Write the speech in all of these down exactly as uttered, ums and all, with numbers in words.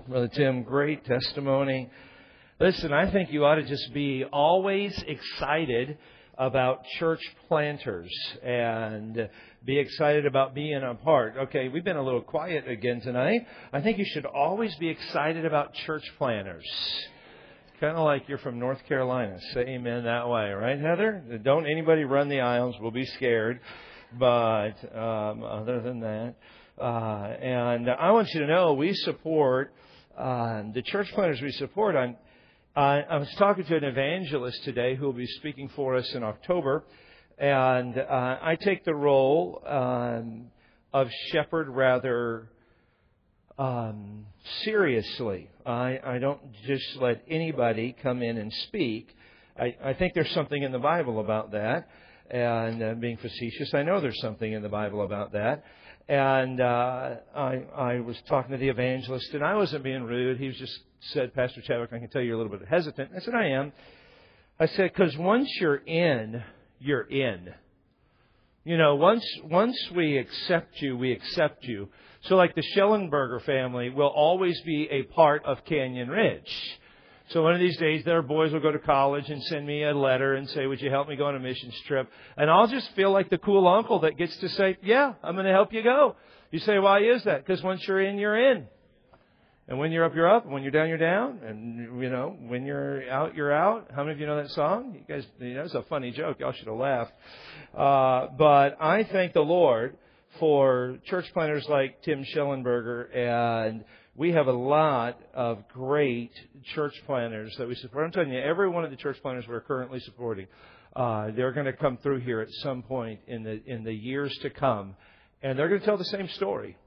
Brother Tim, great testimony. Listen, I think you ought to just be always excited about church planters and be excited about being a part. Okay, we've been a little quiet again tonight. I think you should always be excited about church planters. Kind of like you're from North Carolina. Say amen that way, right, Heather? Don't anybody run the aisles. We'll be scared. But um, other than that, uh, and I want you to know we support uh, the church planters we support. I'm, I, I was talking to an evangelist today who will be speaking for us in October, and uh, I take the role um, of shepherd rather um, seriously. I, I don't just let anybody come in and speak. I, I think there's something in the Bible about that. And uh, being facetious, I know there's something in the Bible about that. And uh, I, I was talking to the evangelist, and I wasn't being rude. He was just said, Pastor Chadwick, I can tell you're a little bit hesitant. I said, I am. I said, because once you're in, you're in. You know, once once we accept you, we accept you. So like the Schellenberger family will always be a part of Canyon Ridge. So one of these days, their boys will go to college and send me a letter and say, would you help me go on a missions trip? And I'll just feel like the cool uncle that gets to say, yeah, I'm going to help you go. You say, why is that? Because once you're in, you're in. And when you're up, you're up. And when you're down, you're down. And, you know, when you're out, you're out. How many of you know that song? You guys, you know, it's a funny joke. Y'all should have laughed. Uh, but I thank the Lord for church planters like Tim Schellenberger, and we have a lot of great church planters that we support. I'm telling you, every one of the church planters we're currently supporting, uh, they're going to come through here at some point in the in the years to come, and they're going to tell the same story.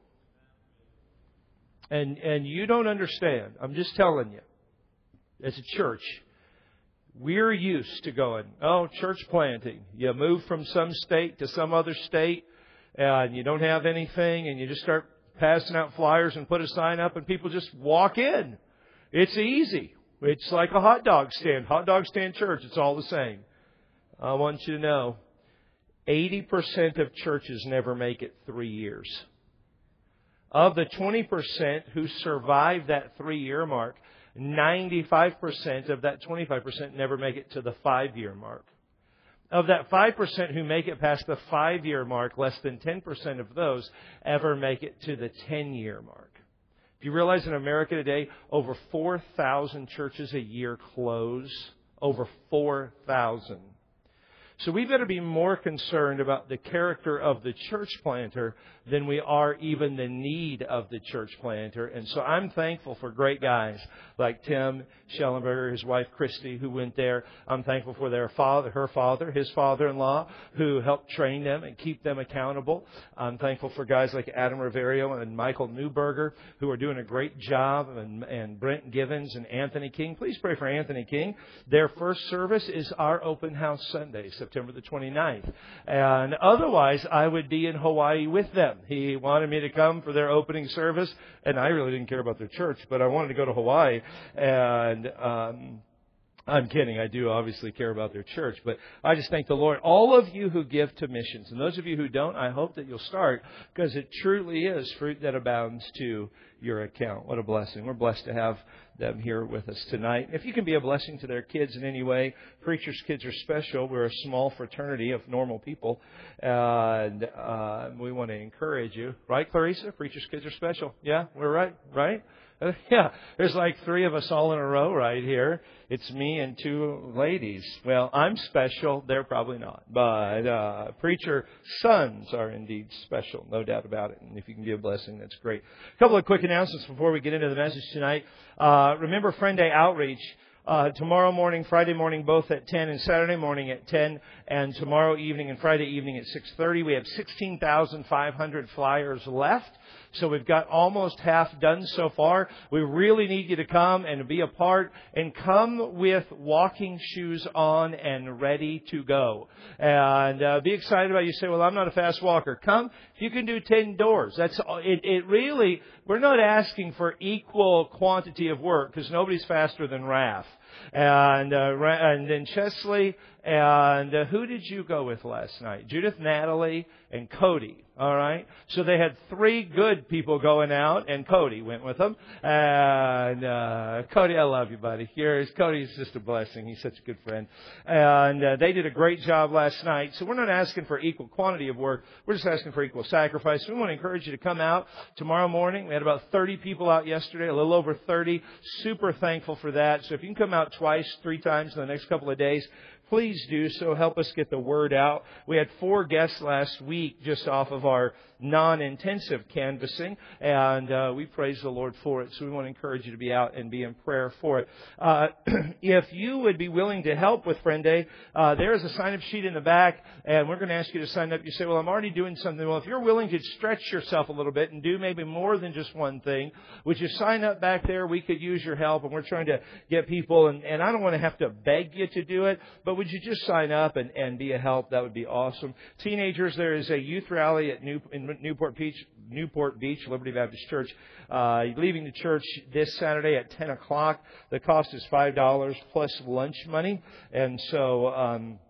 And and you don't understand. I'm just telling you, as a church, we're used to going, oh, church planting. You move from some state to some other state, and you don't have anything, and you just start passing out flyers and put a sign up and people just walk in. It's easy. It's like a hot dog stand. Hot dog stand church. It's all the same. I want you to know, eighty percent of churches never make it three years. Of the twenty percent who survive that three-year mark, ninety-five percent of that twenty-five percent never make it to the five-year mark. Of that five percent who make it past the five-year mark, less than ten percent of those ever make it to the ten-year mark. Do you realize in America today, over four thousand churches a year close? Over four thousand. So we better be more concerned about the character of the church planter than we are even the need of the church planter. And so I'm thankful for great guys like Tim Schellenberger, his wife Christy, who went there. I'm thankful for their father, her father, his father-in-law, who helped train them and keep them accountable. I'm thankful for guys like Adam Riverio and Michael Newberger, who are doing a great job, and, and Brent Givens and Anthony King. Please pray for Anthony King. Their first service is our open house Sunday, September the twenty-ninth. And otherwise, I would be in Hawaii with them. He wanted me to come for their opening service, and I really didn't care about their church, but I wanted to go to Hawaii. And um, I'm kidding. I do obviously care about their church, but I just thank the Lord. All of you who give to missions, and those of you who don't, I hope that you'll start, because it truly is fruit that abounds to your account. What a blessing. We're blessed to have them here with us tonight. If you can be a blessing to their kids in any way, Preacher's Kids are special. We're a small fraternity of normal people, and uh, we want to encourage you. Right, Clarissa? Preacher's Kids are special. Yeah, we're right, right? Uh, yeah, there's like three of us all in a row right here. It's me and two ladies. Well, I'm special. They're probably not. But uh, preacher sons are indeed special, no doubt about it. And if you can be a blessing, that's great. A couple of quick announcements before we get into the message tonight. Uh, remember Friend Day Outreach. Uh, tomorrow morning, Friday morning, both at ten, and Saturday morning at ten, and tomorrow evening and Friday evening at six thirty. We have sixteen thousand five hundred flyers left. So we've got almost half done so far. We really need you to come and be a part, and come with walking shoes on and ready to go. And uh, be excited about it. You say, well, I'm not a fast walker. Come. You can do ten doors. That's it, it really, we're not asking for equal quantity of work, because nobody's faster than Raph. And uh, and then Chesley, and uh, who did you go with last night? Judith, Natalie, and Cody. All right. So they had three good people going out, and Cody went with them. And uh, Cody, I love you, buddy. You're, Cody's just a blessing. He's such a good friend. And uh, they did a great job last night. So we're not asking for equal quantity of work. We're just asking for equal sacrifice. We want to encourage you to come out tomorrow morning. We had about thirty people out yesterday, a little over thirty. Super thankful for that. So if you can come out twice, three times in the next couple of days, please do so. Help us get the word out. We had four guests last week just off of our non-intensive canvassing, and uh, we praise the Lord for it. So we want to encourage you to be out and be in prayer for it. Uh, if you would be willing to help with Friend Day, uh, there is a sign-up sheet in the back, and we're going to ask you to sign up. You say, well, I'm already doing something. Well, if you're willing to stretch yourself a little bit and do maybe more than just one thing, would you sign up back there? We could use your help, and we're trying to get people, and, and I don't want to have to beg you to do it, but would you just sign up and, and be a help? That would be awesome. Teenagers, there is a youth rally at New, in Newport Beach, Newport Beach, Liberty Baptist Church. Uh, leaving the church this Saturday at ten o'clock. The cost is five dollars plus lunch money. And so, um,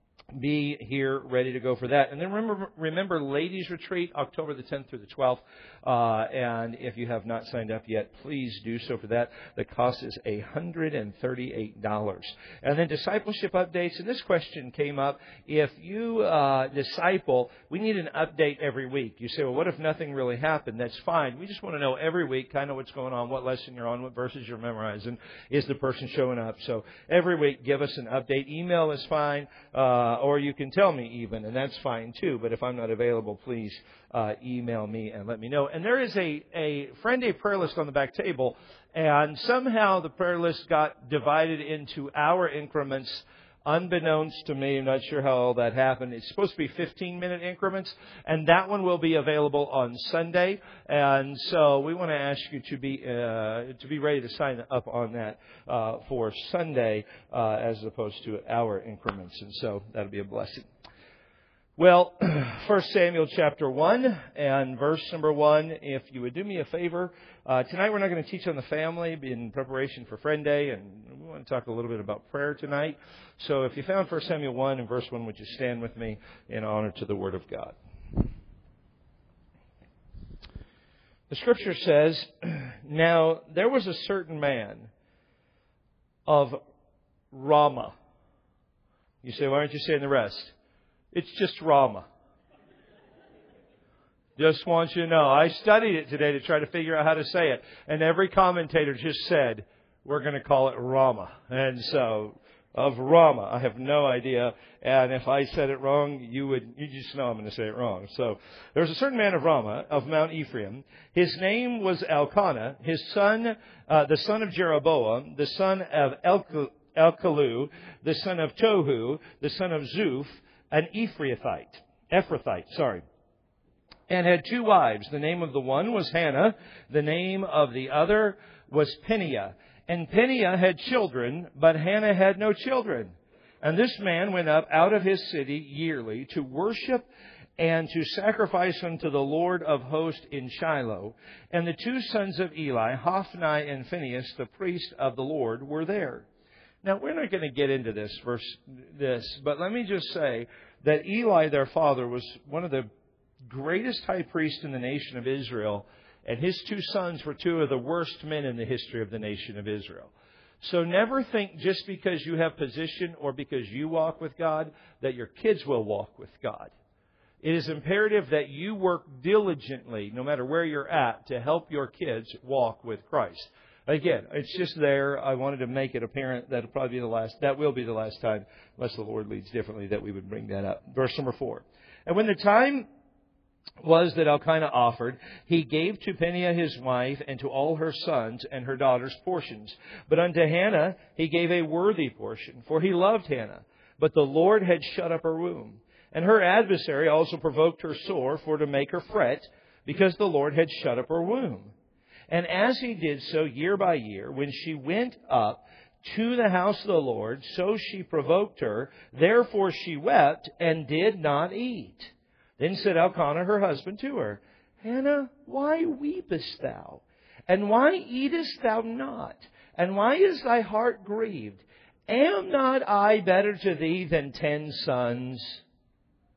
be here ready to go for that. And then remember, remember Ladies Retreat, October the tenth through the twelfth. Uh, and if you have not signed up yet, please do so for that. The cost is one hundred thirty-eight dollars. And then discipleship updates. And this question came up. If you uh, disciple, we need an update every week. You say, well, what if nothing really happened? That's fine. We just want to know every week kind of what's going on, what lesson you're on, what verses you're memorizing. Is the person showing up? So every week, give us an update. Email is fine. Uh, or you can tell me even, and that's fine too. But if I'm not available, please uh, email me and let me know. And there is a, a Friend Day prayer list on the back table, and somehow the prayer list got divided into hour increments, unbeknownst to me. I'm not sure how all that happened. It's supposed to be fifteen-minute increments, and that one will be available on Sunday. And so we want to ask you to be uh, to be ready to sign up on that uh, for Sunday uh, as opposed to hour increments. And so that'll be a blessing. Well, First Samuel chapter one and verse number one, if you would do me a favor. Uh, tonight we're not going to teach on the family in preparation for Friend Day, and we want to talk a little bit about prayer tonight. So if you found First Samuel one and verse one, would you stand with me in honor to the Word of God? The Scripture says, now there was a certain man of Ramah. You say, why aren't you saying the rest? It's just Ramah. Just want you to know. I studied it today to try to figure out how to say it. And every commentator just said, we're going to call it Ramah. And so, of Ramah, I have no idea. And if I said it wrong, you would, you just know I'm going to say it wrong. So, there was a certain man of Ramah, of Mount Ephraim. His name was Elkanah. His son, uh, the son of Jeroboam, the son of Elkalu, the son of Tohu, the son of Zuph, an Ephrathite, Ephrathite, sorry, and had two wives. The name of the one was Hannah. The name of the other was Peninnah. And Peninnah had children, but Hannah had no children. And this man went up out of his city yearly to worship and to sacrifice unto the Lord of hosts in Shiloh. And the two sons of Eli, Hophni and Phinehas, the priest of the Lord, were there. Now, we're not going to get into this verse, this, but let me just say that Eli, their father, was one of the greatest high priests in the nation of Israel, and his two sons were two of the worst men in the history of the nation of Israel. So never think just because you have position or because you walk with God that your kids will walk with God. It is imperative that you work diligently, no matter where you're at, to help your kids walk with Christ. Again, it's just there. I wanted to make it apparent that'll probably be the last, that will be the last time, unless the Lord leads differently, that we would bring that up. Verse number four. And when the time was that Elkanah offered, he gave to Peninnah his wife and to all her sons and her daughters portions. But unto Hannah he gave a worthy portion, for he loved Hannah. But the Lord had shut up her womb. And her adversary also provoked her sore for to make her fret, because the Lord had shut up her womb. And as he did so year by year, when she went up to the house of the Lord, so she provoked her. Therefore she wept and did not eat. Then said Elkanah her husband to her, Hannah, why weepest thou? And why eatest thou not? And why is thy heart grieved? Am not I better to thee than ten sons?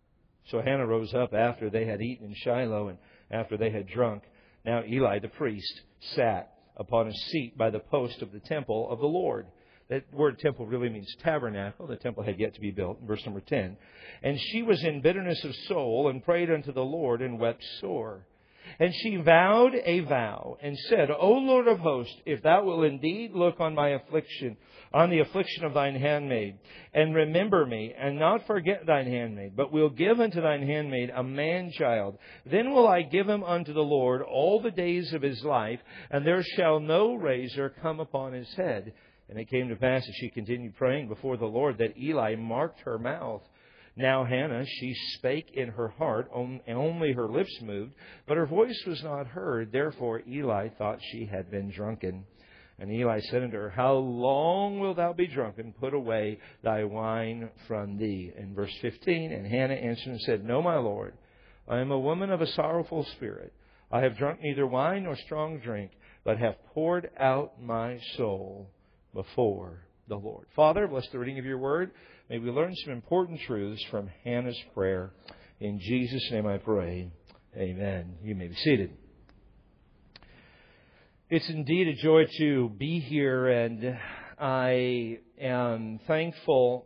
So Hannah rose up after they had eaten in Shiloh and after they had drunk. Now Eli the priest sat upon a seat by the post of the temple of the Lord. That word temple really means tabernacle. The temple had yet to be built, in verse number ten. And she was in bitterness of soul and prayed unto the Lord and wept sore. And she vowed a vow and said, O Lord of hosts, if thou wilt indeed look on my affliction, on the affliction of thine handmaid, and remember me, and not forget thine handmaid, but will give unto thine handmaid a man-child, then will I give him unto the Lord all the days of his life, and there shall no razor come upon his head. And it came to pass, as she continued praying before the Lord, that Eli marked her mouth. Now Hannah, she spake in her heart, only her lips moved, but her voice was not heard. Therefore Eli thought she had been drunken. And Eli said unto her, How long wilt thou be drunken? Put away thy wine from thee. In verse fifteen, and Hannah answered and said, No, my Lord, I am a woman of a sorrowful spirit. I have drunk neither wine nor strong drink, but have poured out my soul before the Lord. Father, bless the reading of your word. May we learn some important truths from Hannah's prayer. In Jesus' name I pray. Amen. You may be seated. It's indeed a joy to be here, and I am thankful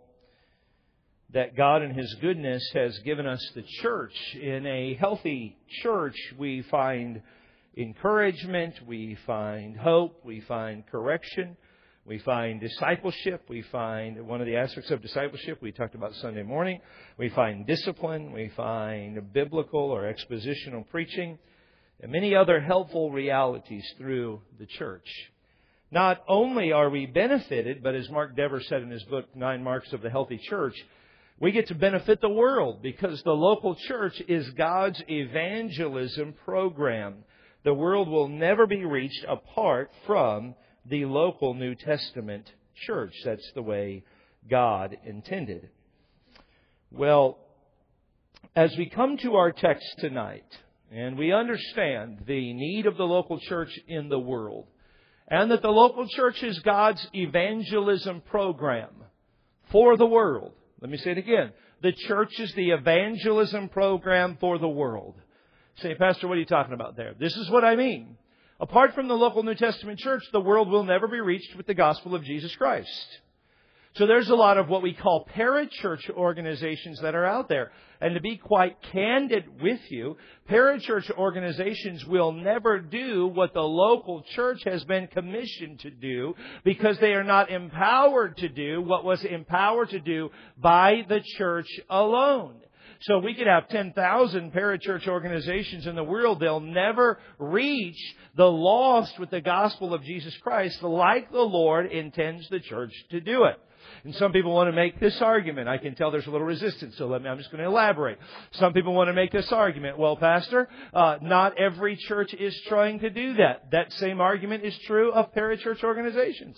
that God in His goodness has given us the church. In a healthy church, we find encouragement, we find hope, we find correction. We find discipleship. We find one of the aspects of discipleship we talked about Sunday morning. We find discipline. We find biblical or expositional preaching and many other helpful realities through the church. Not only are we benefited, but as Mark Dever said in his book, Nine Marks of the Healthy Church, we get to benefit the world because the local church is God's evangelism program. The world will never be reached apart from the local New Testament church. That's the way God intended. Well, as we come to our text tonight, and we understand the need of the local church in the world, and that the local church is God's evangelism program for the world. Let me say it again. The church is the evangelism program for the world. Say, Pastor, what are you talking about there? This is what I mean. Apart from the local New Testament church, the world will never be reached with the gospel of Jesus Christ. So there's a lot of what we call parachurch organizations that are out there. And to be quite candid with you, parachurch organizations will never do what the local church has been commissioned to do because they are not empowered to do what was empowered to do by the church alone. So we could have ten thousand parachurch organizations in the world. They'll never reach the lost with the gospel of Jesus Christ like the Lord intends the church to do it. And some people want to make this argument. I can tell there's a little resistance, so let me, I'm just going to elaborate. Some people want to make this argument. Well, Pastor, uh, not every church is trying to do that. That same argument is true of parachurch organizations.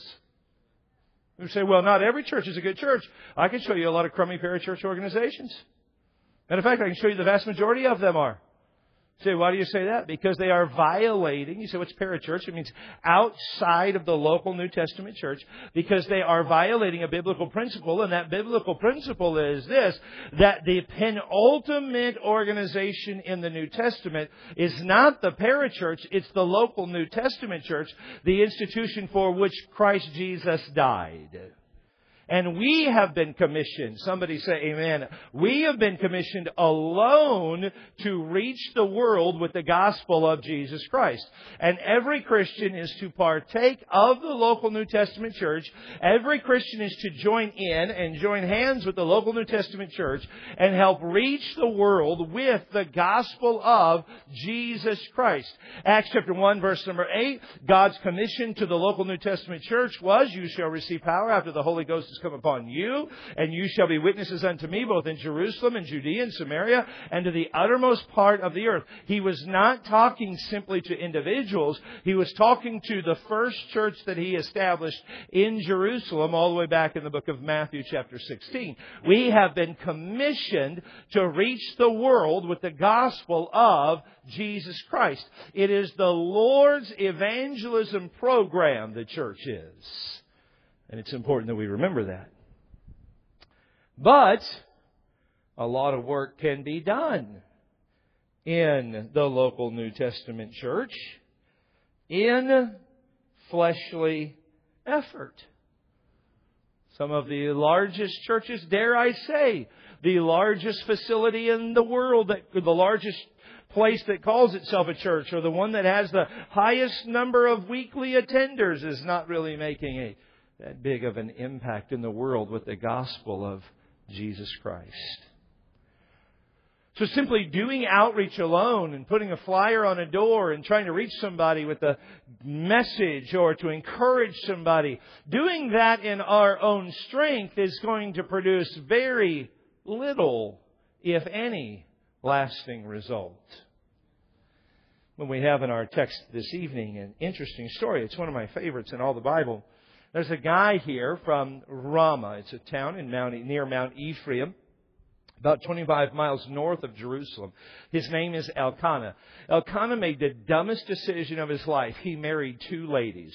We say, well, not every church is a good church. I can show you a lot of crummy parachurch organizations. Matter of fact, I can show you the vast majority of them are. Say, why do you say that? Because they are violating. You say, what's parachurch? It means outside of the local New Testament church. Because they are violating a biblical principle. And that biblical principle is this, that the penultimate organization in the New Testament is not the parachurch. It's the local New Testament church, the institution for which Christ Jesus died. And we have been commissioned, somebody say amen, we have been commissioned alone to reach the world with the gospel of Jesus Christ. And every Christian is to partake of the local New Testament church. Every Christian is to join in and join hands with the local New Testament church and help reach the world with the gospel of Jesus Christ. Acts chapter one, verse number eight, God's commission to the local New Testament church was, you shall receive power after the Holy Ghost is come upon you, and you shall be witnesses unto me both in Jerusalem and Judea and Samaria and to the uttermost part of the earth. He was not talking simply to individuals. He was talking to the first church that He established in Jerusalem all the way back in the book of Matthew chapter sixteen. We have been commissioned to reach the world with the gospel of Jesus Christ. It is the Lord's evangelism program, the church is. And it's important that we remember that. But a lot of work can be done in the local New Testament church in fleshly effort. Some of the largest churches, dare I say, the largest facility in the world, that the largest place that calls itself a church, or the one that has the highest number of weekly attenders, is not really making a that big of an impact in the world with the gospel of Jesus Christ. So simply doing outreach alone and putting a flyer on a door and trying to reach somebody with a message or to encourage somebody, doing that in our own strength is going to produce very little, if any, lasting result. When we have in our text this evening an interesting story. It's one of my favorites in all the Bible. There's a guy here from Ramah. It's a town in Mount, near Mount Ephraim, about twenty-five miles north of Jerusalem. His name is Elkanah. Elkanah made the dumbest decision of his life. He married two ladies.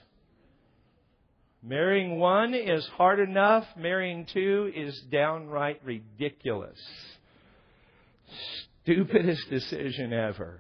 Marrying one is hard enough. Marrying two is downright ridiculous. Stupidest decision ever.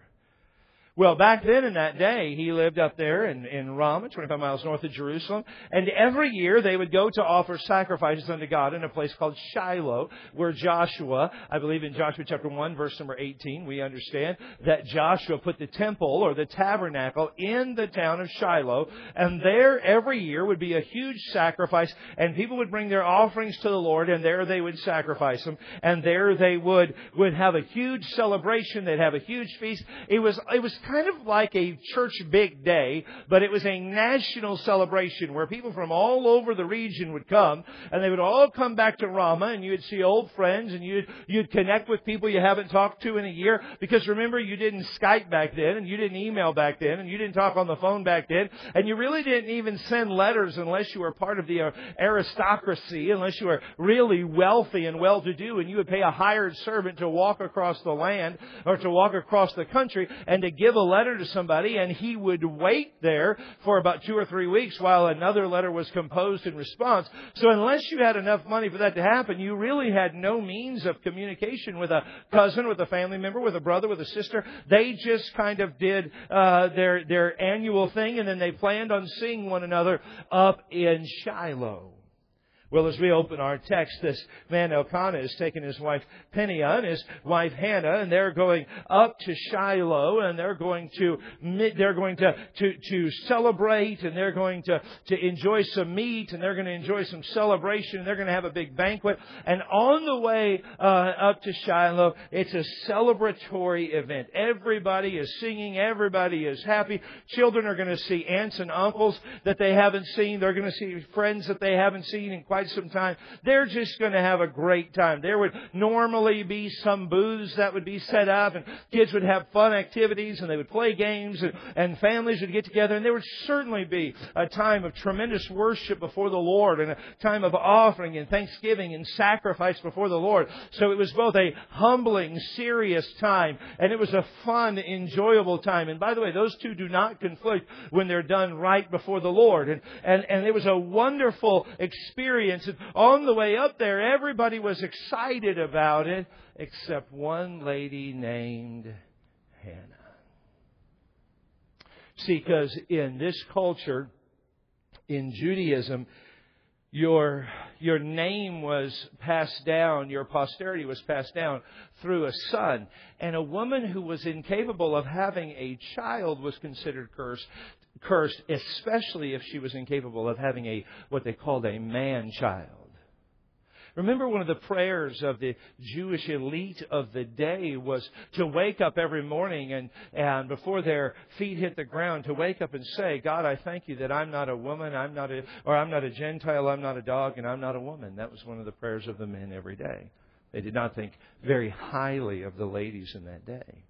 Well, back then in that day, he lived up there in, in Ramah, twenty-five miles north of Jerusalem. And every year they would go to offer sacrifices unto God in a place called Shiloh, where Joshua, I believe in Joshua chapter one, verse number eighteen, we understand that Joshua put the temple or the tabernacle in the town of Shiloh. And there every year would be a huge sacrifice, and people would bring their offerings to the Lord, and there they would sacrifice them. And there they would, would have a huge celebration. They'd have a huge feast. It was, it was kind of like a church big day, but it was a national celebration where people from all over the region would come, and they would all come back to Ramah, and you'd see old friends, and you'd you'd connect with people you haven't talked to in a year. Because remember, you didn't Skype back then, and you didn't email back then, and you didn't talk on the phone back then, and you really didn't even send letters unless you were part of the aristocracy, unless you were really wealthy and well-to-do, and you would pay a hired servant to walk across the land or to walk across the country and to give a letter to somebody, and he would wait there for about two or three weeks while another letter was composed in response. So unless you had enough money for that to happen, you really had no means of communication with a cousin, with a family member, with a brother, with a sister. They just kind of did uh, their their annual thing, and then they planned on seeing one another up in Shiloh. Well, as we open our text, this man Elkanah has taken his wife Peninnah and his wife Hannah, and they're going up to Shiloh, and they're going to they're going to to, to celebrate, and they're going to, to enjoy some meat, and they're going to enjoy some celebration, and they're going to have a big banquet. And on the way uh, up to Shiloh, it's a celebratory event. Everybody is singing, everybody is happy. Children are going to see aunts and uncles that they haven't seen. They're going to see friends that they haven't seen in quite some time. They're just going to have a great time. There would normally be some booths that would be set up, and kids would have fun activities, and they would play games, and, and families would get together, and there would certainly be a time of tremendous worship before the Lord, and a time of offering and thanksgiving and sacrifice before the Lord. So it was both a humbling, serious time, and it was a fun, enjoyable time. And by the way, those two do not conflict when they're done right before the Lord. And, and, and it was a wonderful experience. And on the way up there, everybody was excited about it, except one lady named Hannah. See, because in this culture, in Judaism, your your name was passed down, your posterity was passed down through a son. And a woman who was incapable of having a child was considered cursed. Cursed, especially if she was incapable of having a what they called a man-child. Remember, one of the prayers of the Jewish elite of the day was to wake up every morning and, and before their feet hit the ground, to wake up and say, God, I thank you that I'm not a woman, I'm not a, or I'm not a Gentile, I'm not a dog, and I'm not a woman. That was one of the prayers of the men every day. They did not think very highly of the ladies in that day.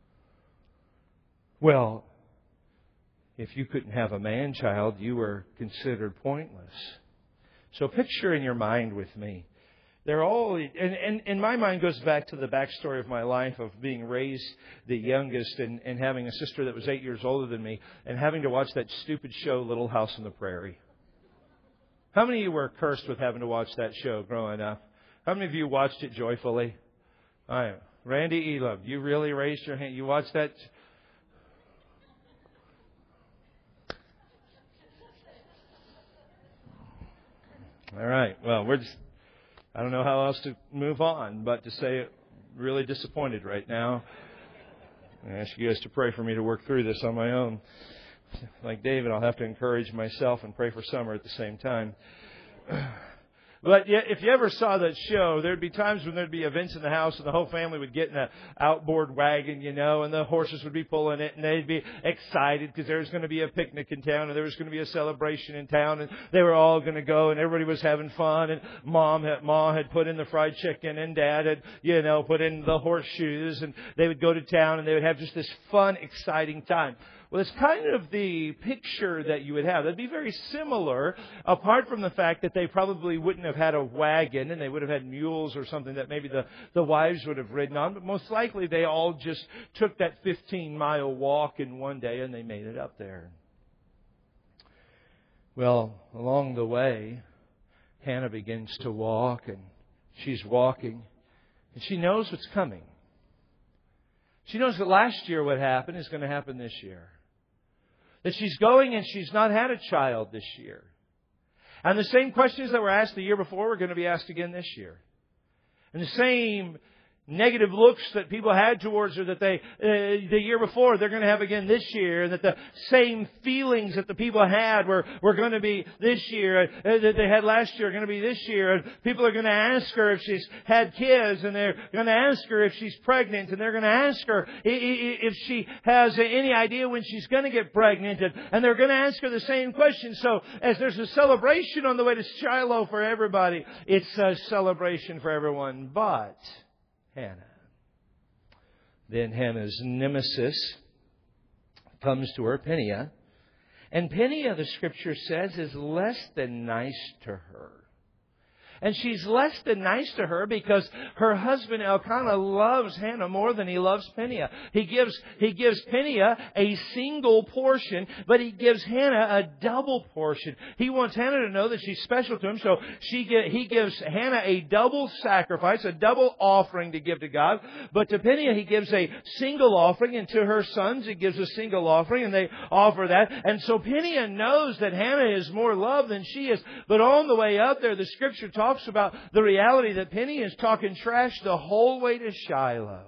Well, if you couldn't have a man-child, you were considered pointless. So picture in your mind with me. They're all, and, and, and my mind goes back to the backstory of my life of being raised the youngest and, and having a sister that was eight years older than me and having to watch that stupid show, Little House on the Prairie. How many of you were cursed with having to watch that show growing up? How many of you watched it joyfully? I Randy Elam, you really raised your hand. You watched that? All right. Well, we're just, I don't know how else to move on, but to say really disappointed right now. I ask you guys to pray for me to work through this on my own. Like David, I'll have to encourage myself and pray for Summer at the same time. But yeah, if you ever saw that show, there'd be times when there'd be events in the house and the whole family would get in an outboard wagon, you know, and the horses would be pulling it and they'd be excited because there was going to be a picnic in town and there was going to be a celebration in town and they were all going to go and everybody was having fun and mom had, mom had put in the fried chicken and dad had, you know, put in the horseshoes and they would go to town and they would have just this fun, exciting time. Well, it's kind of the picture that you would have. That'd be very similar, apart from the fact that they probably wouldn't have had a wagon and they would have had mules or something that maybe the, the wives would have ridden on. But most likely they all just took that fifteen-mile walk in one day and they made it up there. Well, along the way, Hannah begins to walk and she's walking and she knows what's coming. She knows that last year what happened is going to happen this year. That she's going and she's not had a child this year. And the same questions that were asked the year before were going to be asked again this year. And the same negative looks that people had towards her that they uh, the year before they're going to have again this year, and that the same feelings that the people had were, were going to be this year, uh, that they had last year are going to be this year. And people are going to ask her if she's had kids, and they're going to ask her if she's pregnant, and they're going to ask her if she has any idea when she's going to get pregnant, and, and they're going to ask her the same question. So as there's a celebration on the way to Shiloh for everybody, it's a celebration for everyone but Hannah. Then Hannah's nemesis comes to her, Peninnah. And Peninnah, the Scripture says, is less than nice to her. And she's less than nice to her because her husband Elkanah loves Hannah more than he loves Peninnah. He gives, he gives Peninnah a single portion, but he gives Hannah a double portion. He wants Hannah to know that she's special to him, so she get, he gives Hannah a double sacrifice, a double offering to give to God. But to Peninnah, he gives a single offering, and to her sons, he gives a single offering, and they offer that. And so Peninnah knows that Hannah is more loved than she is. But on the way up there, the Scripture talks about the reality that Peninnah is talking trash the whole way to Shiloh.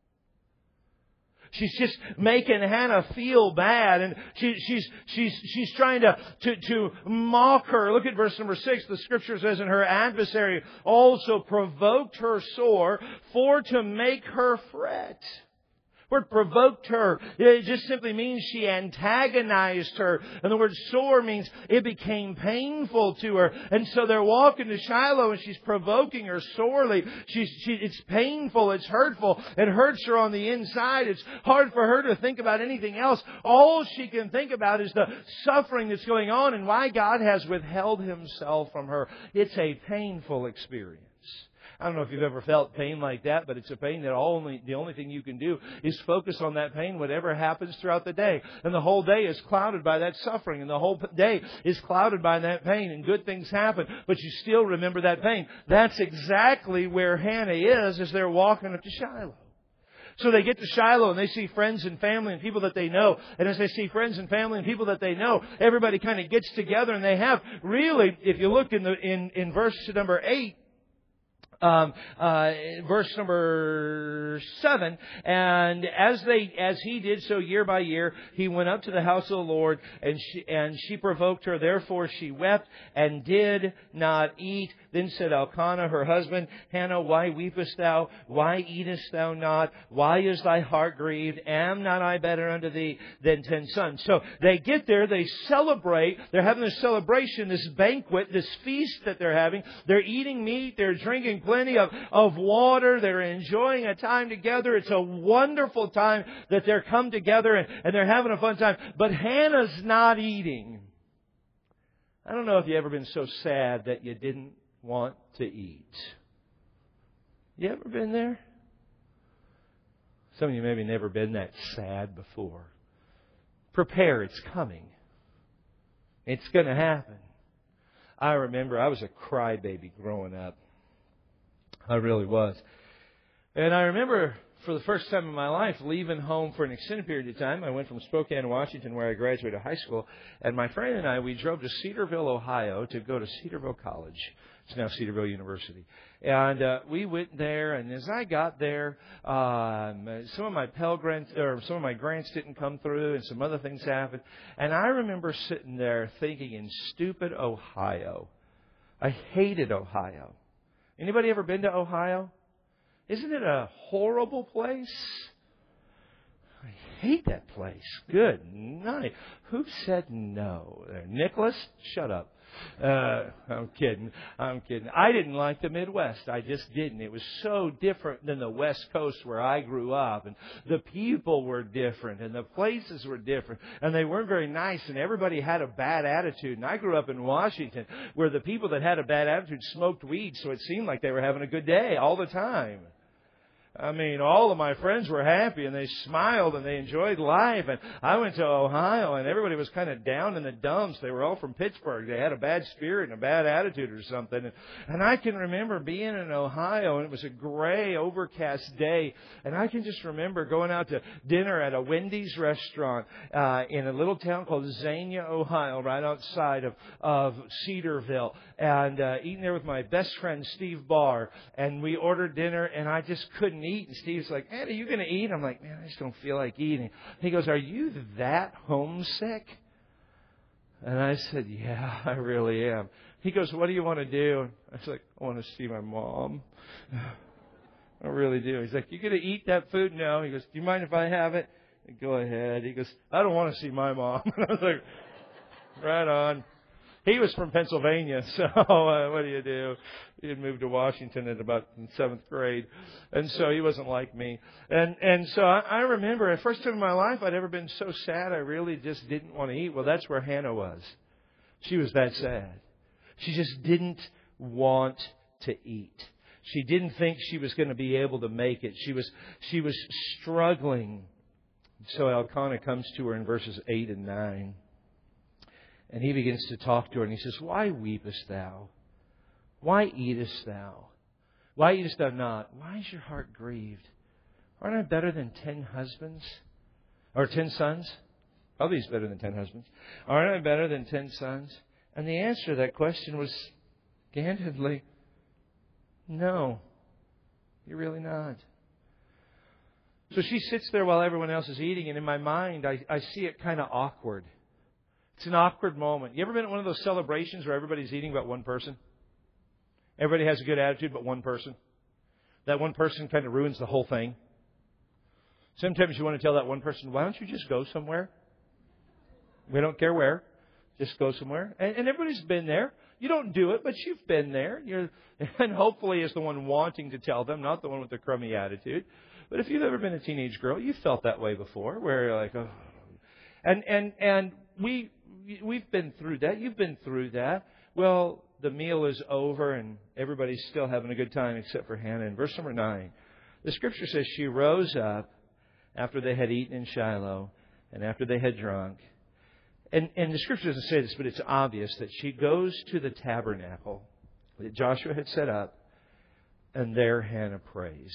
She's just making Hannah feel bad, and she, she's she's she's trying to, to to mock her. Look at verse number six. The Scripture says, "And her adversary also provoked her sore, for to make her fret." The word provoked her, it just simply means she antagonized her. And the word sore means it became painful to her. And so they're walking to Shiloh and she's provoking her sorely. She's, she, it's painful, it's hurtful, it hurts her on the inside. It's hard for her to think about anything else. All she can think about is the suffering that's going on and why God has withheld Himself from her. It's a painful experience. I don't know if you've ever felt pain like that, but it's a pain that only the only thing you can do is focus on that pain, whatever happens throughout the day. And the whole day is clouded by that suffering, and the whole day is clouded by that pain, and good things happen, but you still remember that pain. That's exactly where Hannah is as they're walking up to Shiloh. So they get to Shiloh and they see friends and family and people that they know. And as they see friends and family and people that they know, everybody kind of gets together, and they have really, if you look in the in, in verse number eight, Um, uh, verse number seven, and as they, as he did so year by year, he went up to the house of the Lord, and she, and she provoked her. Therefore she wept and did not eat. Then said Elkanah, her husband, Hannah, why weepest thou? Why eatest thou not? Why is thy heart grieved? Am not I better unto thee than ten sons? So they get there, they celebrate, they're having this celebration, this banquet, this feast that they're having. They're eating meat, they're drinking plenty of, of water, they're enjoying a time together. It's a wonderful time that they're come together and, and they're having a fun time. But Hannah's not eating. I don't know if you've ever been so sad that you didn't want to eat. You ever been there? Some of you maybe never been that sad before. Prepare, it's coming. It's going to happen. I remember I was a crybaby growing up. I really was. And I remember for the first time in my life leaving home for an extended period of time. I went from Spokane, Washington, where I graduated high school. And my friend and I, we drove to Cedarville, Ohio, to go to Cedarville College. It's now Cedarville University. And uh, we went there, and as I got there, um, some of my Pell Grants, or some of my grants didn't come through, and some other things happened. And I remember sitting there thinking, in stupid Ohio. I hated Ohio. Anybody ever been to Ohio? Isn't it a horrible place? I hate that place. Good night. Who said no there? Nicholas? Shut up. Uh, I'm kidding. I'm kidding. I didn't like the Midwest. I just didn't. It was so different than the West Coast where I grew up. And the people were different. And the places were different. And they weren't very nice. And everybody had a bad attitude. And I grew up in Washington where the people that had a bad attitude smoked weed. So it seemed like they were having a good day all the time. I mean, all of my friends were happy and they smiled and they enjoyed life. And I went to Ohio and everybody was kind of down in the dumps. They were all from Pittsburgh. They had a bad spirit and a bad attitude or something. And, and I can remember being in Ohio and it was a gray, overcast day. And I can just remember going out to dinner at a Wendy's restaurant uh, in a little town called Xenia, Ohio, right outside of, of Cedarville. And uh, eating there with my best friend, Steve Barr. And we ordered dinner and I just couldn't eat. And Steve's like, man, are you going to eat? I'm like, man, I just don't feel like eating. He goes, are you that homesick? And I said, yeah, I really am. He goes, what do you want to do? I was like, I want to see my mom. I really do. He's like, you going to eat that food? No. He goes, do you mind if I have it? I go ahead. He goes, I don't want to see my mom. And I was like, right on. He was from Pennsylvania, so uh, what do you do? He had moved to Washington at about in seventh grade, and so he wasn't like me. And and so I, I remember the first time in my life I'd ever been so sad I really just didn't want to eat. Well, that's where Hannah was. She was that sad. She just didn't want to eat. She didn't think she was going to be able to make it. She was she was struggling. So Elkanah comes to her in verses eight and nine. And he begins to talk to her, and he says, why weepest thou? Why eatest thou? Why eatest thou not? Why is your heart grieved? Aren't I better than ten husbands? Or ten sons? Probably he's better than ten husbands. Aren't I better than ten sons? And the answer to that question was, candidly, no, you're really not. So she sits there while everyone else is eating, and in my mind, I, I see it kind of awkward. It's an awkward moment. You ever been at one of those celebrations where everybody's eating but one person? Everybody has a good attitude but one person. That one person kind of ruins the whole thing. Sometimes you want to tell that one person, why don't you just go somewhere? We don't care where. Just go somewhere. And, and everybody's been there. You don't do it, but you've been there. You're, and hopefully as the one wanting to tell them, not the one with the crummy attitude. But if you've ever been a teenage girl, you've felt that way before, where you're like, oh. And, and, and we... We've been through that. You've been through that. Well, the meal is over and everybody's still having a good time except for Hannah. In verse number nine, the Scripture says she rose up after they had eaten in Shiloh and after they had drunk. And, and the Scripture doesn't say this, but it's obvious that she goes to the tabernacle that Joshua had set up, and there Hannah prays.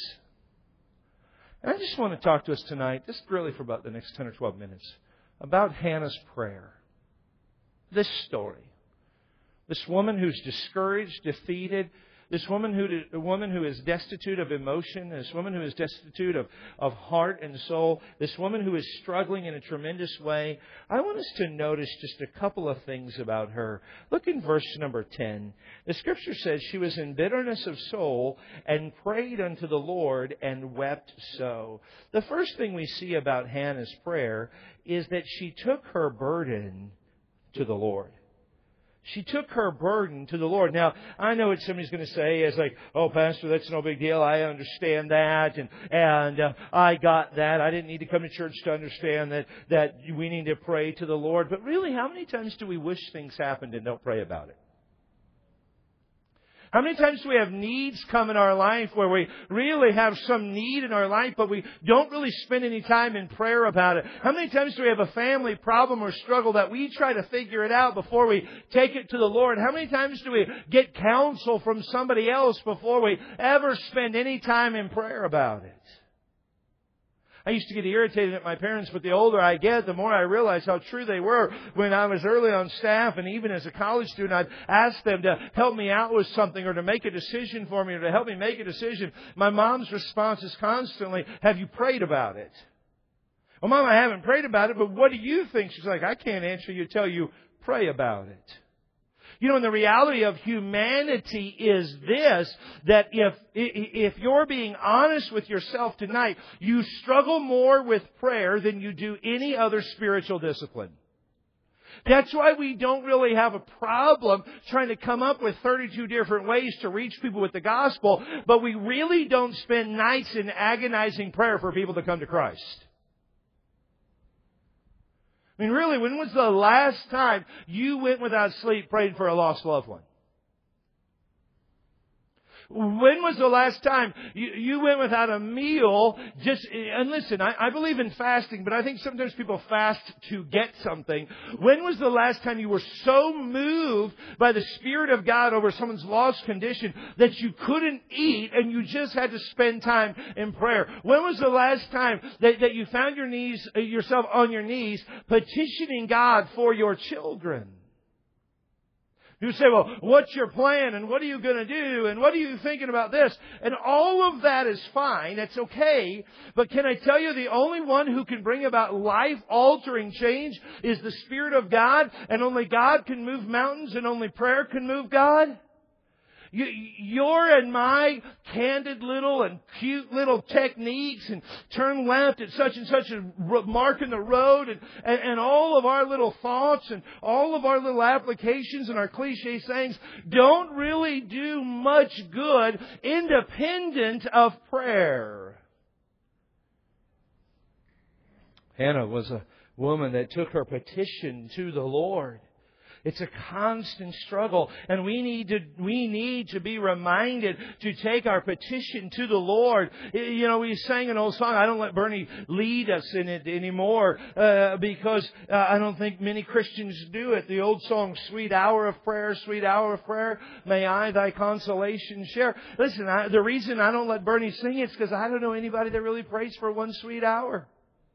And I just want to talk to us tonight, just really for about the next ten or twelve minutes, about Hannah's prayer. This story. This woman who's discouraged, defeated. This woman who, a woman who is destitute of emotion. This woman who is destitute of, of heart and soul. This woman who is struggling in a tremendous way. I want us to notice just a couple of things about her. Look in verse number ten. The Scripture says she was in bitterness of soul and prayed unto the Lord and wept so. The first thing we see about Hannah's prayer is that she took her burden to the Lord. She took her burden to the Lord. Now, I know what somebody's going to say is like, oh, Pastor, that's no big deal. I understand that. And, and uh, I got that. I didn't need to come to church to understand that, that we need to pray to the Lord. But really, how many times do we wish things happened and don't pray about it? How many times do we have needs come in our life where we really have some need in our life, but we don't really spend any time in prayer about it? How many times do we have a family problem or struggle that we try to figure it out before we take it to the Lord? How many times do we get counsel from somebody else before we ever spend any time in prayer about it? I used to get irritated at my parents, but the older I get, the more I realize how true they were. When I was early on staff, and even as a college student, I'd ask them to help me out with something or to make a decision for me or to help me make a decision. My mom's response is constantly, have you prayed about it? Well, Mom, I haven't prayed about it, but what do you think? She's like, I can't answer you until you pray about it. You know, and the reality of humanity is this, that if, if you're being honest with yourself tonight, you struggle more with prayer than you do any other spiritual discipline. That's why we don't really have a problem trying to come up with thirty-two different ways to reach people with the gospel, but we really don't spend nights in agonizing prayer for people to come to Christ. I mean, really, when was the last time you went without sleep praying for a lost loved one? When was the last time you, you went without a meal? Just and listen, I, I believe in fasting, but I think sometimes people fast to get something. When was the last time you were so moved by the Spirit of God over someone's lost condition that you couldn't eat and you just had to spend time in prayer? When was the last time that, that you found your knees, yourself on your knees petitioning God for your children? You say, well, what's your plan and what are you going to do and what are you thinking about this? And all of that is fine. That's okay. But can I tell you, the only one who can bring about life-altering change is the Spirit of God, and only God can move mountains and only prayer can move God? You, your and my candid little and cute little techniques and turn left at such and such a mark in the road and, and, and all of our little thoughts and all of our little applications and our cliche sayings don't really do much good independent of prayer. Hannah was a woman that took her petition to the Lord. It's a constant struggle, and we need to we need to be reminded to take our petition to the Lord. You know, we sang an old song. I don't let Bernie lead us in it anymore uh, because uh, I don't think many Christians do it. The old song, "Sweet hour of prayer, sweet hour of prayer, may I thy consolation share." Listen, I, the reason I don't let Bernie sing it is because I don't know anybody that really prays for one sweet hour.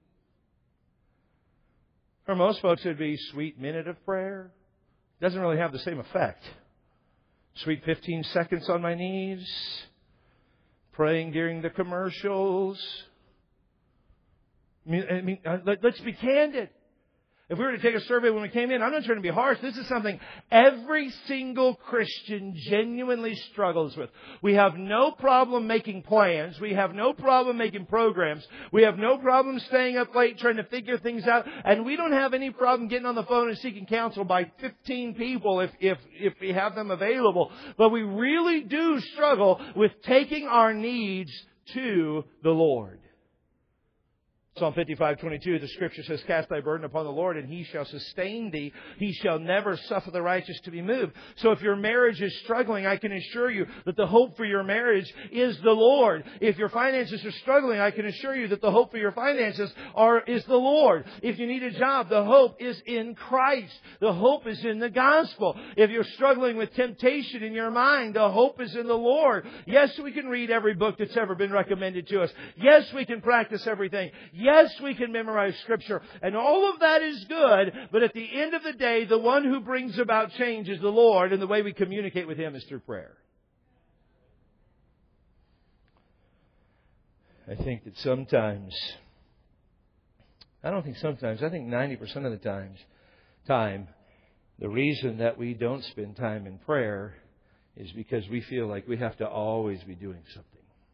For most folks, it would be sweet minute of prayer. Doesn't really have the same effect. Sweet fifteen seconds on my knees, praying during the commercials. I mean, I mean let, let's be candid. If we were to take a survey when we came in, I'm not trying to be harsh. This is something every single Christian genuinely struggles with. We have no problem making plans. We have no problem making programs. We have no problem staying up late trying to figure things out. And we don't have any problem getting on the phone and seeking counsel by fifteen people if, if, if we have them available. But we really do struggle with taking our needs to the Lord. Psalm fifty-five twenty-two, the Scripture says, "Cast thy burden upon the Lord, and He shall sustain thee. He shall never suffer the righteous to be moved." So if your marriage is struggling, I can assure you that the hope for your marriage is the Lord. If your finances are struggling, I can assure you that the hope for your finances are is the Lord. If you need a job, the hope is in Christ. The hope is in the gospel. If you're struggling with temptation in your mind, the hope is in the Lord. Yes, we can read every book that's ever been recommended to us. Yes, we can practice everything. Yes, we can memorize Scripture, and all of that is good, but at the end of the day, the one who brings about change is the Lord, and the way we communicate with Him is through prayer. I think that sometimes, I don't think sometimes, I think ninety percent of the times, time, the reason that we don't spend time in prayer is because we feel like we have to always be doing something.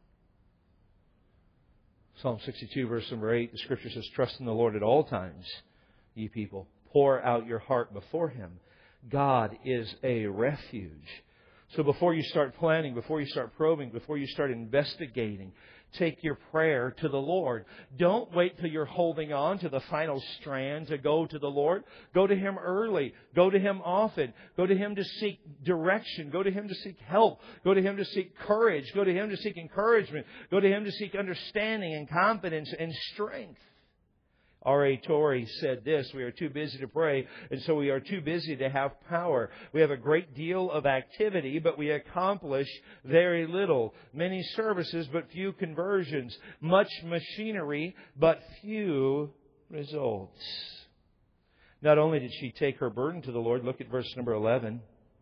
Psalm sixty-two, verse number eight, the Scripture says, "Trust in the Lord at all times, ye people. Pour out your heart before Him. God is a refuge." So before you start planning, before you start probing, before you start investigating, take your prayer to the Lord. Don't wait till you're holding on to the final strand to go to the Lord. Go to Him early. Go to Him often. Go to Him to seek direction. Go to Him to seek help. Go to Him to seek courage. Go to Him to seek encouragement. Go to Him to seek understanding and confidence and strength. R A Torrey said this: we are too busy to pray, and so we are too busy to have power. We have a great deal of activity, but we accomplish very little. Many services, but few conversions. Much machinery, but few results. Not only did she take her burden to the Lord, look at verse number eleven.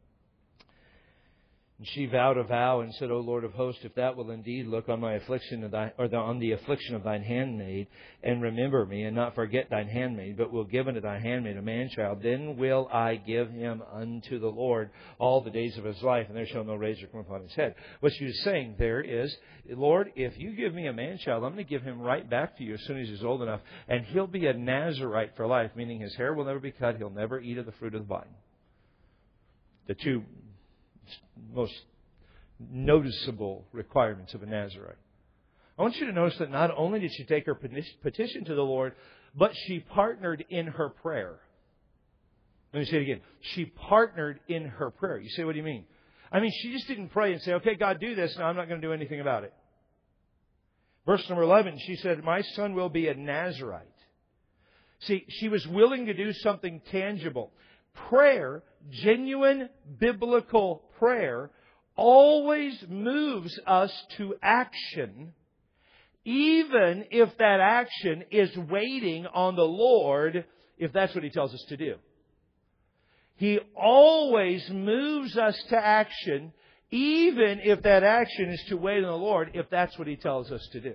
And she vowed a vow and said, O Lord of hosts, if that will indeed look on my affliction of thy, or the, on the affliction of thine handmaid, and remember me, and not forget thine handmaid, but will give unto thy handmaid a man-child, then will I give him unto the Lord all the days of his life, and there shall no razor come upon his head. What she was saying there is, Lord, if you give me a man-child, I'm going to give him right back to you as soon as he's old enough, and he'll be a Nazarite for life, meaning his hair will never be cut, he'll never eat of the fruit of the vine. The two most noticeable requirements of a Nazarite. I want you to notice that not only did she take her petition to the Lord, but she partnered in her prayer. Let me say it again. She partnered in her prayer. You say, what do you mean? I mean, she just didn't pray and say, okay, God, do this. Now I'm not going to do anything about it. Verse number eleven, she said, my son will be a Nazarite. See, she was willing to do something tangible. Prayer, genuine biblical prayer, always moves us to action, even if that action is waiting on the Lord, if that's what He tells us to do. He always moves us to action, even if that action is to wait on the Lord, if that's what He tells us to do.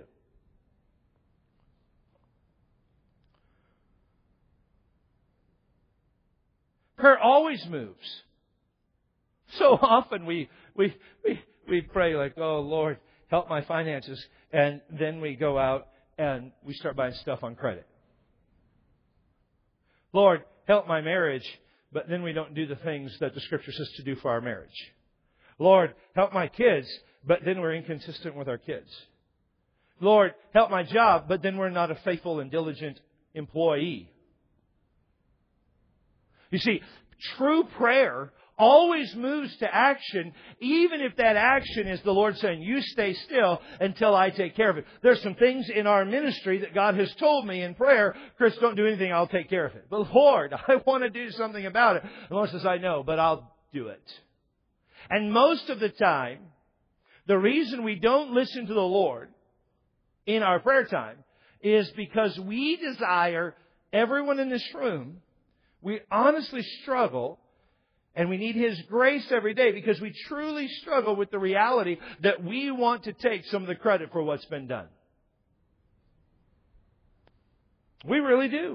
Prayer always moves. So often we, we, we, we pray like, oh, Lord, help my finances. And then we go out and we start buying stuff on credit. Lord, help my marriage. But then we don't do the things that the Scripture says to do for our marriage. Lord, help my kids. But then we're inconsistent with our kids. Lord, help my job. But then we're not a faithful and diligent employee. You see, true prayer always moves to action, even if that action is the Lord saying, you stay still until I take care of it. There's some things in our ministry that God has told me in prayer, Chris, don't do anything, I'll take care of it. But Lord, I want to do something about it. The Lord says, I know, but I'll do it. And most of the time, the reason we don't listen to the Lord in our prayer time is because we desire everyone in this room. We honestly struggle, and we need His grace every day because we truly struggle with the reality that we want to take some of the credit for what's been done. We really do.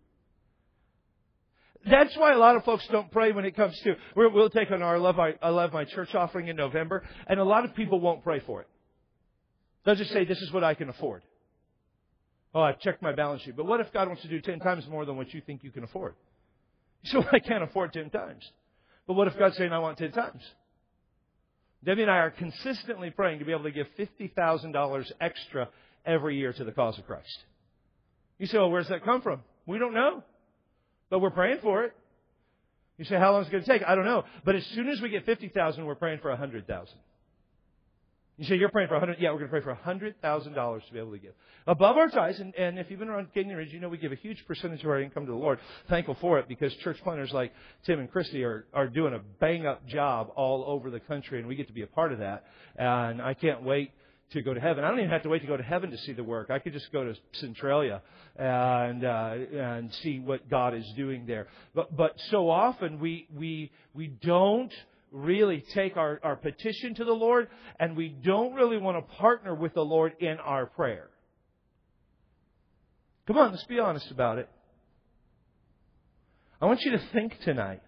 That's why a lot of folks don't pray when it comes to, we'll take on our I Love, I Love My Church offering in November, and a lot of people won't pray for it. They'll just say, this is what I can afford. Oh, I've checked my balance sheet. But what if God wants to do ten times more than what you think you can afford? So I can't afford ten times. But what if God's saying I want ten times? Debbie and I are consistently praying to be able to give fifty thousand dollars extra every year to the cause of Christ. You say, well, where's that come from? We don't know. But we're praying for it. You say, how long is it going to take? I don't know. But as soon as we get fifty thousand dollars, we're praying for one hundred thousand dollars. You say, you're praying for one hundred thousand dollars? Yeah, we're going to pray for one hundred thousand dollars to be able to give. Above our tithes, and, and if you've been around Canyon Ridge, you know we give a huge percentage of our income to the Lord. Thankful for it because church planners like Tim and Christy are, are doing a bang-up job all over the country, and we get to be a part of that. And I can't wait to go to heaven. I don't even have to wait to go to heaven to see the work. I could just go to Centralia and uh, and see what God is doing there. But but so often we we we don't really take our, our petition to the Lord, and we don't really want to partner with the Lord in our prayer. Come on, let's be honest about it. I want you to think tonight.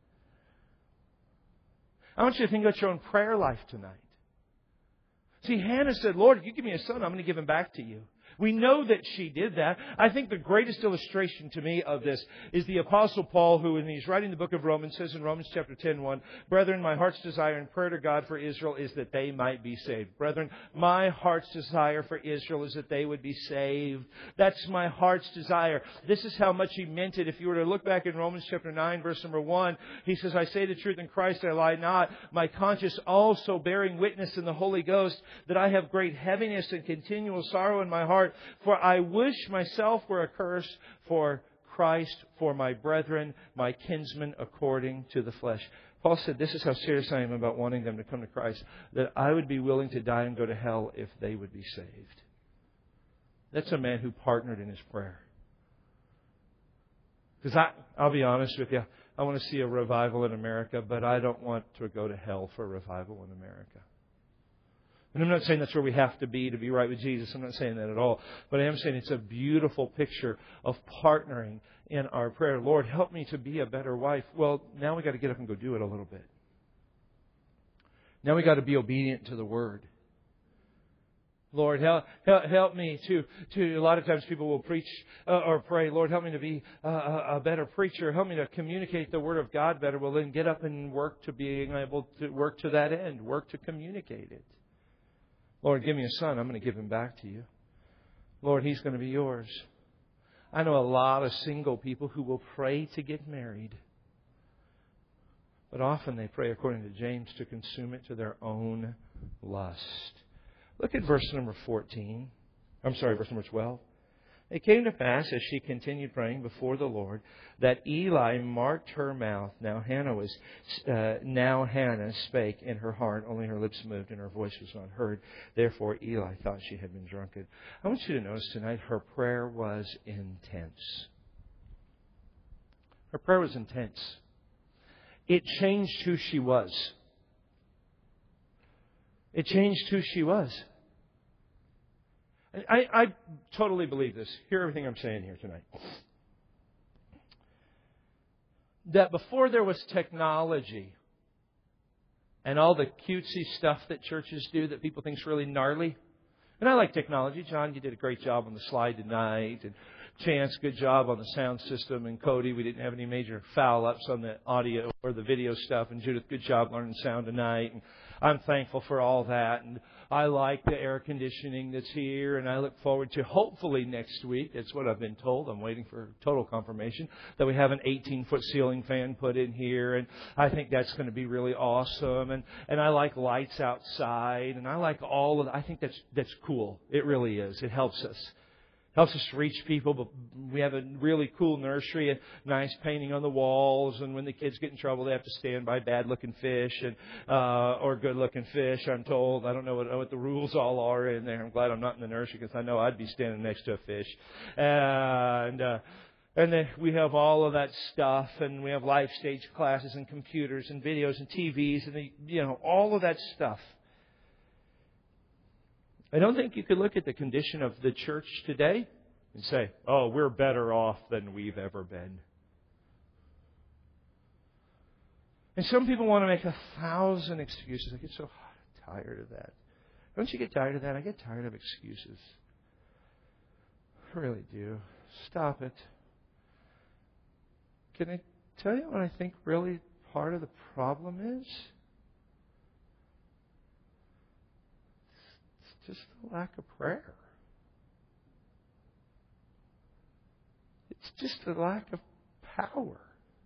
I want you to think about your own prayer life tonight. See, Hannah said, Lord, if you give me a son, I'm going to give him back to you. We know that she did that. I think the greatest illustration to me of this is the Apostle Paul, who, when he's writing the book of Romans, says in Romans chapter ten, one, Brethren, my heart's desire and prayer to God for Israel is that they might be saved. Brethren, my heart's desire for Israel is that they would be saved. That's my heart's desire. This is how much he meant it. If you were to look back in Romans chapter nine, verse number one, he says, I say the truth in Christ, I lie not. My conscience also bearing witness in the Holy Ghost that I have great heaviness and continual sorrow in my heart. For I wish myself were accursed for Christ, for my brethren, my kinsmen, according to the flesh. Paul said, this is how serious I am about wanting them to come to Christ, that I would be willing to die and go to hell if they would be saved. That's a man who partnered in his prayer. Because I, I'll be honest with you, I want to see a revival in America, but I don't want to go to hell for a revival in America. And I'm not saying that's where we have to be to be right with Jesus. I'm not saying that at all. But I am saying it's a beautiful picture of partnering in our prayer. Lord, help me to be a better wife. Well, now we got to get up and go do it a little bit. Now we got to be obedient to the Word. Lord, help, help, help me to, to, a lot of times people will preach uh, or pray, Lord, help me to be a, a better preacher. Help me to communicate the Word of God better. Well, then get up and work to being able to work to that end. Work to communicate it. Lord, give me a son. I'm going to give him back to you. Lord, he's going to be yours. I know a lot of single people who will pray to get married. But often they pray, according to James, to consume it to their own lust. Look at verse number fourteen. I'm sorry, verse number twelve. It came to pass, as she continued praying before the Lord, that Eli marked her mouth. Now Hannah was, uh, now Hannah spake in her heart, only her lips moved, and her voice was not heard. Therefore Eli thought she had been drunken. I want you to notice tonight, her prayer was intense. Her prayer was intense. It changed who she was. It changed who she was. I, I totally believe this. Hear everything I'm saying here tonight. That before there was technology and all the cutesy stuff that churches do that people think is really gnarly. And I like technology. John, you did a great job on the slide tonight. And Chance, good job on the sound system. And Cody, we didn't have any major foul-ups on the audio or the video stuff. And Judith, good job learning sound tonight. And I'm thankful for all that. And I like the air conditioning that's here. And I look forward to, hopefully next week, that's what I've been told. I'm waiting for total confirmation that we have an eighteen-foot ceiling fan put in here. And I think that's going to be really awesome. And, and I like lights outside. And I like all of that. I think that's, that's cool. It really is. It helps us. Helps us to reach people, but we have a really cool nursery, a nice painting on the walls, and when the kids get in trouble, they have to stand by bad-looking fish and uh, or good-looking fish, I'm told. I don't know what, what the rules all are in there. I'm glad I'm not in the nursery because I know I'd be standing next to a fish. And uh, and then we have all of that stuff, and we have life stage classes and computers and videos and T Vs and, the, you know, all of that stuff. I don't think you could look at the condition of the church today and say, oh, we're better off than we've ever been. And some people want to make a thousand excuses. I get so tired of that. Don't you get tired of that? I get tired of excuses. I really do. Stop it. Can I tell you what I think really part of the problem is? Just the lack of prayer. It's just the lack of power.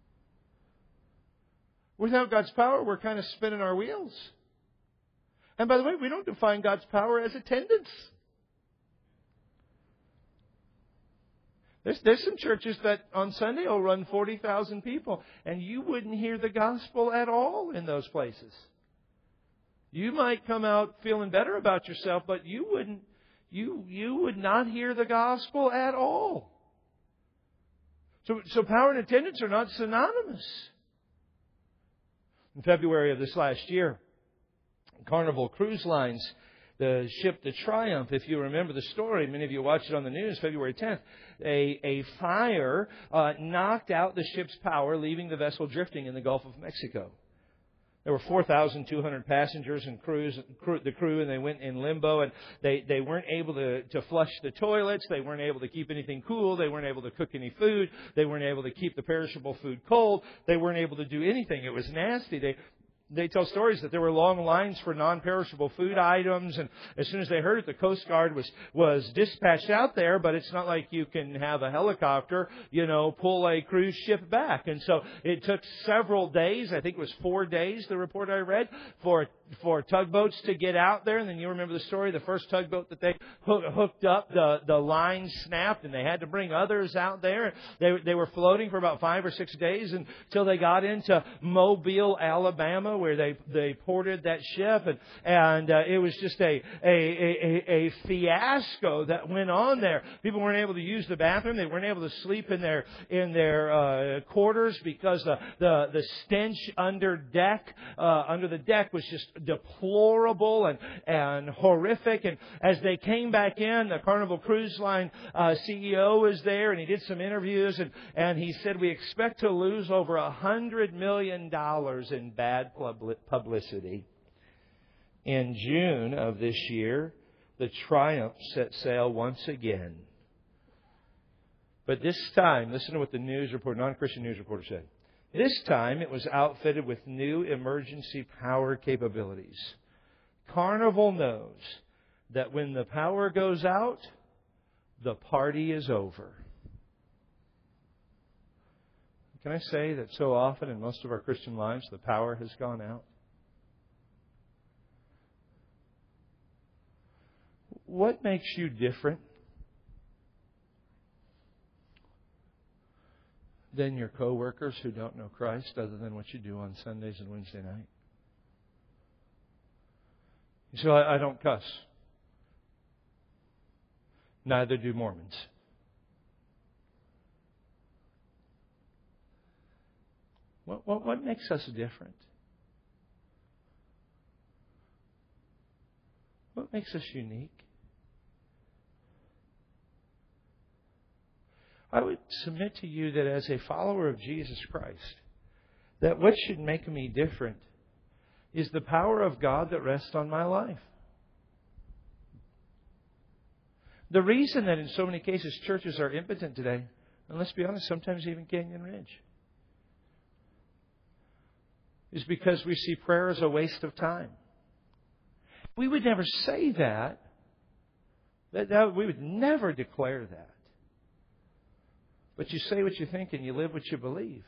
Without God's power, we're kind of spinning our wheels. And by the way, we don't define God's power as attendance. There's, there's some churches that on Sunday will run forty thousand people, and you wouldn't hear the gospel at all in those places. You might come out feeling better about yourself, but you wouldn't, you, you would not hear the gospel at all. So, so power and attendance are not synonymous. In February of this last year, Carnival Cruise Lines, the ship the Triumph, if you remember the story, many of you watched it on the news, February tenth, a, a fire uh, knocked out the ship's power, leaving the vessel drifting in the Gulf of Mexico. There were four thousand two hundred passengers and crews, crew, the crew, and they went in limbo, and they, they weren't able to, to flush the toilets. They weren't able to keep anything cool. They weren't able to cook any food. They weren't able to keep the perishable food cold. They weren't able to do anything. It was nasty. They They tell stories that there were long lines for non-perishable food items, and as soon as they heard it, the Coast Guard was was dispatched out there. But it's not like you can have a helicopter, you know, pull a cruise ship back. And so it took several days. I think it was four days. The report I read for for tugboats to get out there. And then you remember the story: the first tugboat that they hooked up, the the line snapped, and they had to bring others out there. They they were floating for about five or six days until they got into Mobile, Alabama, where they they ported that ship, and and uh, it was just a, a a a fiasco that went on there. People weren't able to use the bathroom. They weren't able to sleep in their in their uh, quarters because the the the stench under deck uh, under the deck was just deplorable and and horrific. And as they came back in, the Carnival Cruise Line uh, C E O was there, and he did some interviews, and and he said, we expect to lose over a hundred million dollars in bad publicity. In June of this year, the Triumph set sail once again. But this time, listen to what the news report, non-Christian news reporter said. This time, it was outfitted with new emergency power capabilities. Carnival knows that when the power goes out, the party is over. Can I say that so often in most of our Christian lives, the power has gone out? What makes you different than your coworkers who don't know Christ, other than what you do on Sundays and Wednesday night? You say, I, I don't cuss. Neither do Mormons. What, what, what makes us different? What makes us unique? I would submit to you that as a follower of Jesus Christ, that what should make me different is the power of God that rests on my life. The reason that in so many cases churches are impotent today, and let's be honest, sometimes even Canyon Ridge, is because we see prayer as a waste of time. We would never say that. That, that we would never declare that. But you say what you think and you live what you believe.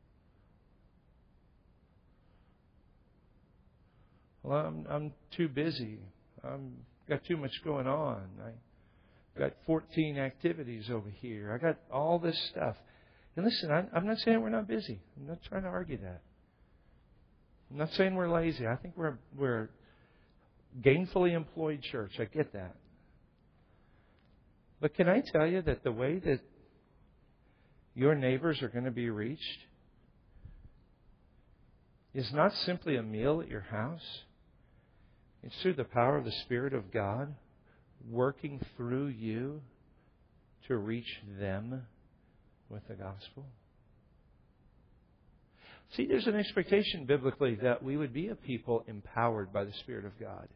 Well, I'm, I'm too busy. I've got too much going on. I got fourteen activities over here. I got all this stuff. And listen, I, I'm not saying we're not busy. I'm not trying to argue that. I'm not saying we're lazy. I think we're we're a gainfully employed church. I get that. But can I tell you that the way that your neighbors are going to be reached is not simply a meal at your house. It's through the power of the Spirit of God working through you to reach them with the gospel. See, there's an expectation biblically that we would be a people empowered by the Spirit of God.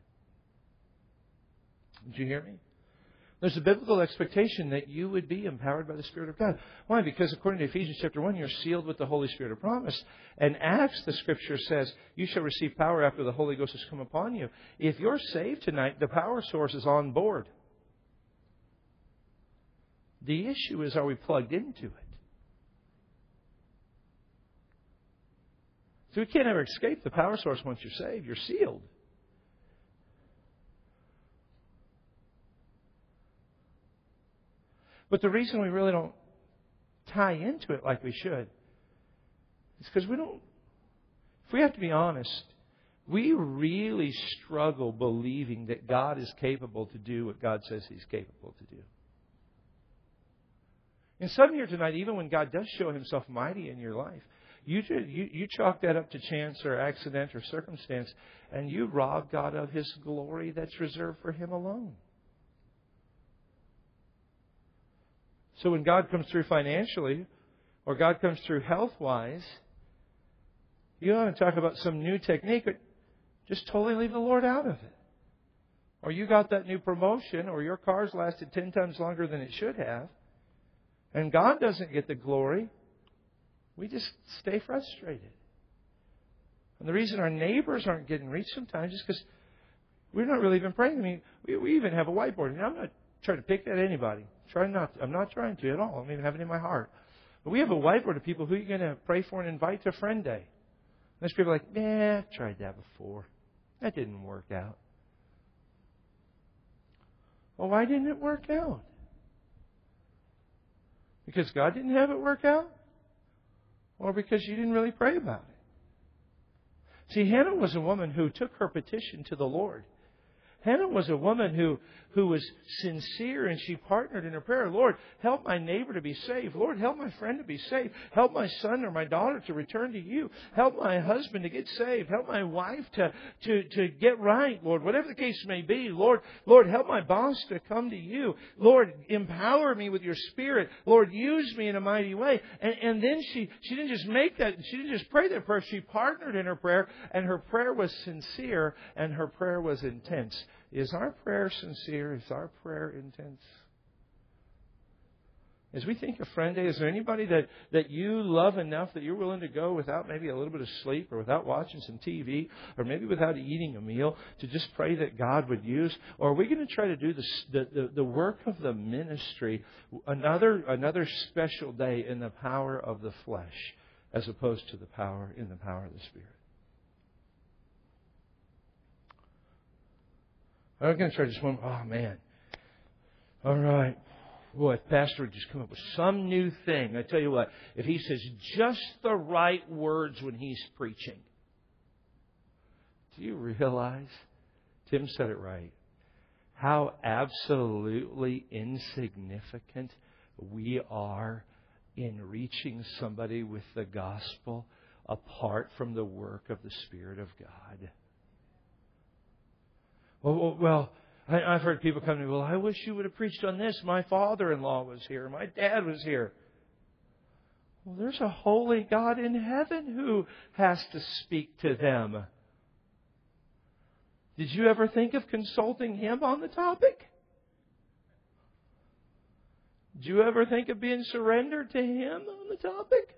Did you hear me? There's a biblical expectation that you would be empowered by the Spirit of God. Why? Because according to Ephesians chapter one, you're sealed with the Holy Spirit of promise. And Acts, the Scripture says, you shall receive power after the Holy Ghost has come upon you. If you're saved tonight, the power source is on board. The issue is, are we plugged into it? So we can't ever escape the power source once you're saved. You're sealed. But the reason we really don't tie into it like we should is because we don't, if we have to be honest, we really struggle believing that God is capable to do what God says He's capable to do. And some here tonight, even when God does show Himself mighty in your life, you, you, you chalk that up to chance or accident or circumstance, and you rob God of His glory that's reserved for Him alone. So when God comes through financially, or God comes through health-wise, You want to talk about some new technique, but just totally leave the Lord out of it. Or you got that new promotion, or your car's lasted ten times longer than it should have, and God doesn't get the glory. We just stay frustrated. And the reason our neighbors aren't getting reached sometimes is because we're not really even praying. I mean, we, we even have a whiteboard. And I'm not trying to pick at anybody. Try not. I'm not trying to at all. I don't even have it in my heart. But we have a whiteboard of people who you're going to pray for and invite to Friend Day. And there's people like, nah, I've tried that before. That didn't work out. Well, why didn't it work out? Because God didn't have it work out? Or because you didn't really pray about it? See, Hannah was a woman who took her petition to the Lord. Hannah was a woman who, who was sincere, and she partnered in her prayer. Lord, help my neighbor to be saved. Lord, help my friend to be saved. Help my son or my daughter to return to you. Help my husband to get saved. Help my wife to, to, to get right, Lord. Whatever the case may be, Lord, Lord, help my boss to come to you. Lord, empower me with your Spirit. Lord, use me in a mighty way. And, and then she, she didn't just make that, she didn't just pray that prayer. She partnered in her prayer, and her prayer was sincere, and her prayer was intense. Is our prayer sincere? Is our prayer intense? As we think of Friend Day, is there anybody that, that you love enough that you're willing to go without maybe a little bit of sleep, or without watching some T V, or maybe without eating a meal, to just pray that God would use? Or are we going to try to do the, the, the work of the ministry another, another special day in the power of the flesh, as opposed to the power in the power of the Spirit? I'm going to try just one. Oh, man. All right. Boy, if Pastor would just come up with some new thing. I tell you what, if he says just the right words when he's preaching. Do you realize? Tim said it right. How absolutely insignificant we are in reaching somebody with the gospel apart from the work of the Spirit of God. Well, well, I've heard people come to me, well, I wish you would have preached on this. My father-in-law was here. My dad was here. Well, there's a holy God in heaven who has to speak to them. Did you ever think of consulting Him on the topic? Did you ever think of being surrendered to Him on the topic?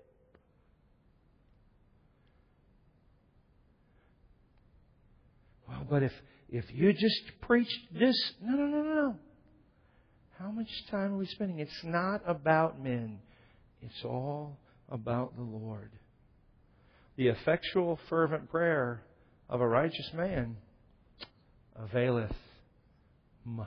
Well, but if... If you just preached this, no, no, no, no. How much time are we spending? It's not about men. It's all about the Lord. The effectual, fervent prayer of a righteous man availeth much.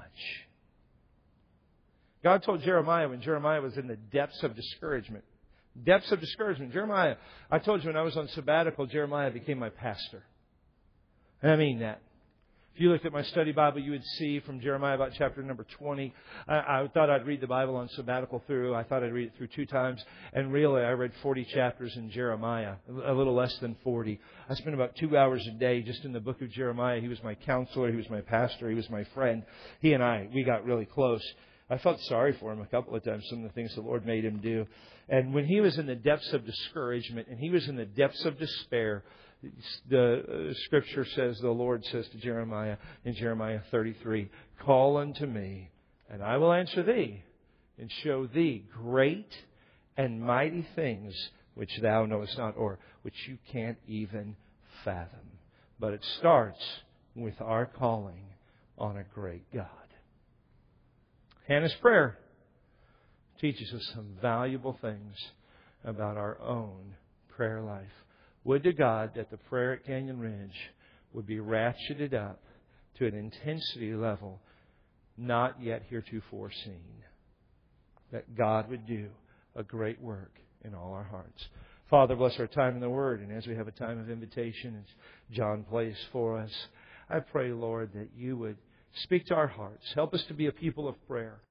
God told Jeremiah when Jeremiah was in the depths of discouragement. Depths of discouragement. Jeremiah, I told you when I was on sabbatical, Jeremiah became my pastor. And I mean that. If you looked at my study Bible, you would see from Jeremiah about chapter number twenty. I, I thought I'd read the Bible on sabbatical through. I thought I'd read it through two times. And really, I read forty chapters in Jeremiah, a little less than forty. I spent about two hours a day just in the book of Jeremiah. He was my counselor. He was my pastor. He was my friend. He and I, we got really close. I felt sorry for him a couple of times, some of the things the Lord made him do. And when he was in the depths of discouragement and he was in the depths of despair, the Scripture says, the Lord says to Jeremiah in Jeremiah thirty-three, call unto me, and I will answer thee, and show thee great and mighty things which thou knowest not, or which you can't even fathom. But it starts with our calling on a great God. Hannah's prayer teaches us some valuable things about our own prayer life. Would to God that the prayer at Canyon Ridge would be ratcheted up to an intensity level not yet heretofore seen. That God would do a great work in all our hearts. Father, bless our time in the Word. And as we have a time of invitation, as John plays for us, I pray, Lord, that you would speak to our hearts. Help us to be a people of prayer.